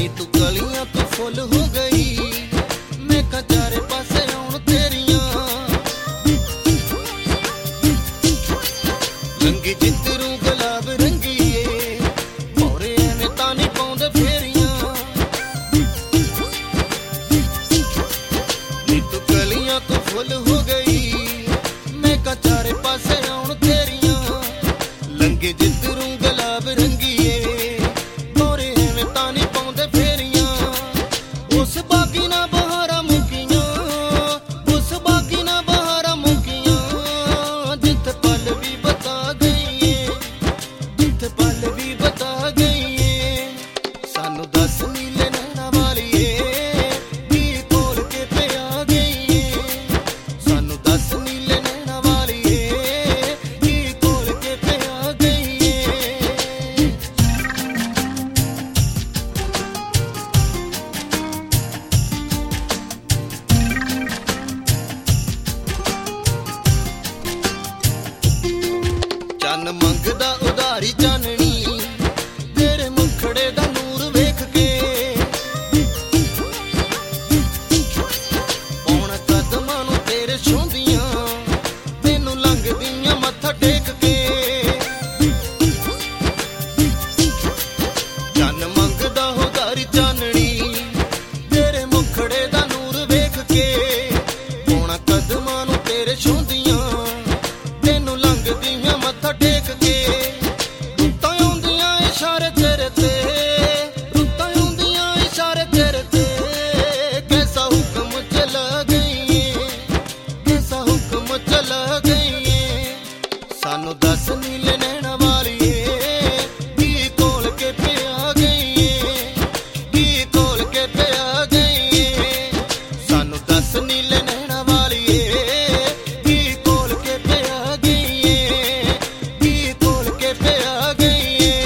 ਨੀ ਤੂੰ ਕਲੀਆਂ ਤੋਂ ਫੁੱਲ ਹੋ ਗਈ, ਮੈਂ ਕਾ ਚਾਰੇ ਪਾਸੇ ਆਉਣ ਤੇਰੀਆਂ। ਰੰਗੀ ਜਿੱਤਰੂ ਗੁਲਾਬ ਰੰਗੀਏ, ਭੌਰੇ ਐਵੇਂ ਤਾਂ ਨਹੀਂ ਪਾਉਂਦੇ ਫੇਰੀਆਂ। ਨੀ ਤੂੰ ਕਲੀਆਂ ਤੋਂ ਫੁੱਲ ਹੋ ਗਈ, ਮੈਂ ਕਾ ਚਾਰੇ ਪਾਸੇ ਆਉਣ ਤੇਰੀਆਂ। ਲੰਗੇ ਜਿੱਤਰੂ ਗੁਲਾਬ ਰੰਗੀਏ, ਭੌਰੇ ਐਵੇਂ ਤਾਂ ਨਹੀਂ ਪਾਉਂਦੇ ਫੇਰੀਆਂ। ਉਸ ਬਾਗੀ ਨਾ ਬਹਾਰਾਂ ਮੁੱਕੀਆਂ, ਉਸ ਬਾਗੀ ਨਾ ਬਹਾਰਾਂ ਮੁੱਕੀਆਂ। ਜਿੱਥੇ ਪਲ ਵੀ ਬਤਾ ਗਈਏ, ਜਿੱਥੇ ਪਲ ਵੀ ਬਤਾ ਗਈਏ। ਸਾਨੂੰ ਦੱਸ ਨੀਲੇ ਨੈਣਾ ਵਾਲੀਏ, ਕੀ ਕੋਲ ਕੇ ਪਿਆ ਗਈਏ। ਸਾਨੂੰ ਦੱਸ ਨੀਲੇ ਨੈਣਾ ਵਾਲੀਏ, ਕੀ ਕੋਲ ਕੇ ਪਿਆ ਗਈਏ। ਚੰਨ ਮੰਗਦਾ ਉਧਾਰੀ ਚਾਨਣੀ, ਤੇਰੇ ਮੁਖੜੇ ਦਾ ਨੂਰ ਵੇਖ ਕੇ। ਪੌਣ ਕਦਮਾਂ ਨੂੰ ਤੇਰੇ ਛੂੰਦੀਆਂ, ਤੈਨੂੰ ਲੰਘਦੀਆਂ ਮੱਥਾ ਟੇਕ ਕੇ। ਚੰਨ ਮੰਗਦਾ ਉਧਾਰੀ ਚਾਨਣੀ, ਤੇਰੇ ਮੁਖੜੇ ਦਾ ਨੂਰ ਵੇਖ ਕੇ। ਪੌਣ ਕਦਮਾਂ ਨੂੰ ਤੇਰੇ ਛੂੰਦੀਆਂ, ਤੈਨੂੰ ਲੰਘਦੀਆਂ ਮੱਥਾ ਟੇਕ ਕੇ। ਰੁੱਤਾਂ ਆਉਂਦੀਆਂ ਇਸ਼ਾਰੇ ਤੇਰੇ ਤੇ, ਰੁੱਤਾਂ ਆਉਂਦੀਆਂ ਇਸ਼ਾਰੇ ਤੇਰੇ ਤੇ। ਕੈਸਾ ਹੁਕਮ ਚਲਾ ਗਈਏ, ਕੈਸਾ ਹੁਕਮ ਚਲਾ ਗਈਏ। ਸਾਨੂੰ ਦੱਸ ਨੀਲੇ ਨੈਣਾ ਵਾਲੀਏ, ਕੀ ਕੋਲ ਕੇ ਪਿਆ ਗਈਏ, ਕੀ ਕੋਲ ਕੇ ਪਿਆ ਗਈਏ। ਸਾਨੂੰ ਦੱਸ ਨੀਲੇ ਨੈਣਾ ਵਾਲੀਏ, ਕੀ ਕੋਲ ਕੇ ਪਿਆ ਗਈਏ, ਕੀ ਕੋਲ ਕੇ ਪਿਆ ਗਈਏ।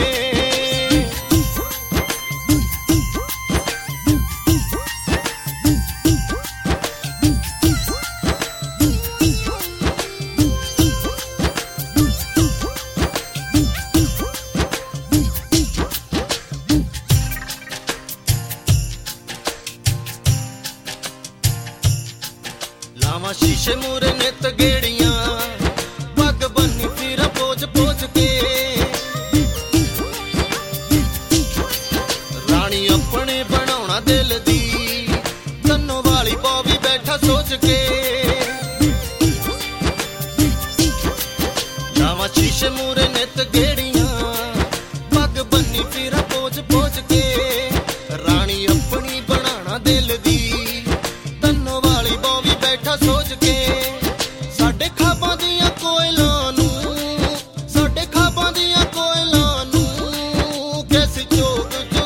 ਲਾਵਾਂ ਸ਼ੀਸ਼ੇ ਮੂਰੇ ਨਿੱਤ ਗੇੜੀਆਂ, ਪੱਗ ਬੰਨੀ ਫਿਰਾਂ ਪੋਚ ਪੋਚ ਕੇ। ਰਾਣੀ ਆਪਣੇ ਬਣਾਉਣਾ ਦਿਲ ਦੀ, ਕੰਨੋਂ ਵਾਲੀ ਬੌਬੀ ਬੈਠਾ ਸੋਚ ਕੇ। ਲਾਵਾਂ ਸ਼ੀਸ਼ੇ ਮੂਰੇ ਨਿੱਤ ਗੇੜੀਆਂ, ਪੱਗ ਬੰਨੀ ਫਿਰਾਂ ਪੋਚ ਪੋਚ ਕੇ। ਰਾਣੀ ਆਪਣੀ ਬਣਾਉਣਾ ਦਿਲ ਦੀ, ਕੰਨੋਂ ਵਾਲੀ ਬੌਬੀ ਬੈਠਾ ਸੋਚ ਕੇ। ਸਾਡੇ ਖਾਬਾਂ ਦੀਆਂ ਕੋਇਲਾਂ ਨੂੰ, ਸਾਡੇ ਖਾਬਾਂ ਦੀਆਂ ਕੋਇਲਾਂ ਨੂੰ, ਕੈਸੀ ਚੋਗ